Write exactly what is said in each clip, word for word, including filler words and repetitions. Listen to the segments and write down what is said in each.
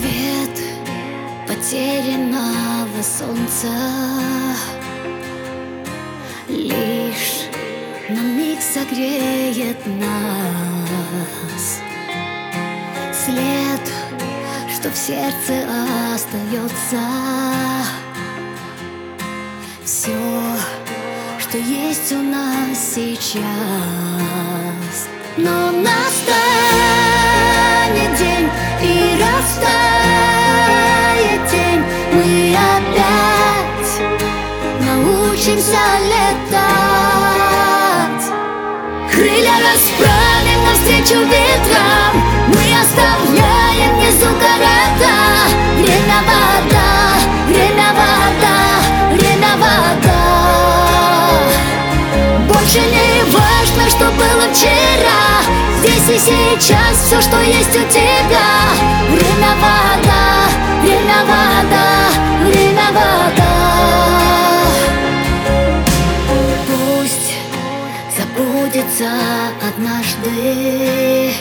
Свет потерянного солнца лишь на миг согреет нас. След, что в сердце остается. Все, что есть у нас сейчас. Но настанет день и растает тень. Мы опять научимся летать. Крылья расправим навстречу ветрам. Мы оставляем внизу города. Время вода, время вода, время вода. Больше не важно, что было вчера. Здесь и сейчас все, что есть у тебя. Время вода, время вода, время вода. Пусть забудется однажды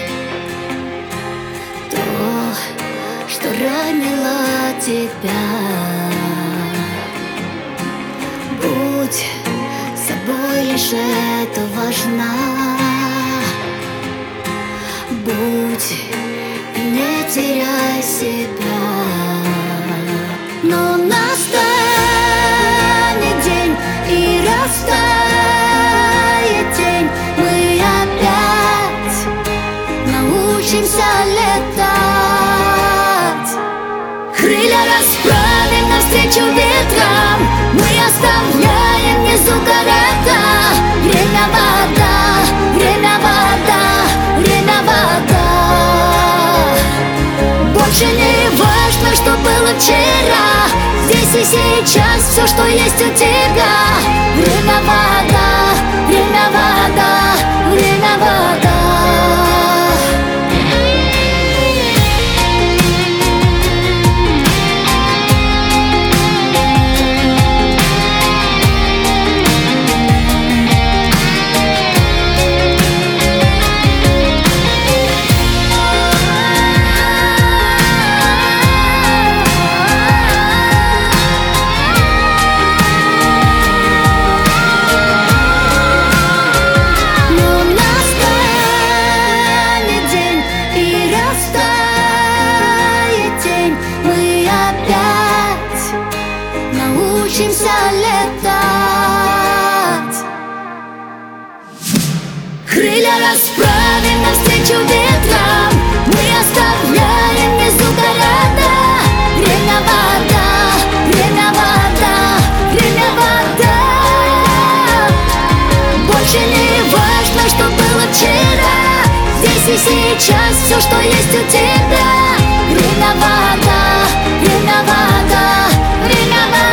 то, что ранило тебя. Будь собой, лишь это важно. Будь и не теряй себя. Но настанет день и растает тень. Мы опять научимся летать. Крылья расправим навстречу ветрам. Мы оставляем внизу города. Время вода, время вода, время вода. Больше не важно, что было вчера. Здесь и сейчас все, что есть у тебя. Время вода, время вода, время вода. Научимся летать. Крылья расправим навстречу ветрам. Мы оставляем внизу города. Время вода, время вода, время вода. Больше не важно, что было вчера. Здесь и сейчас все, что есть у тебя. Время вода, время вода, время вода.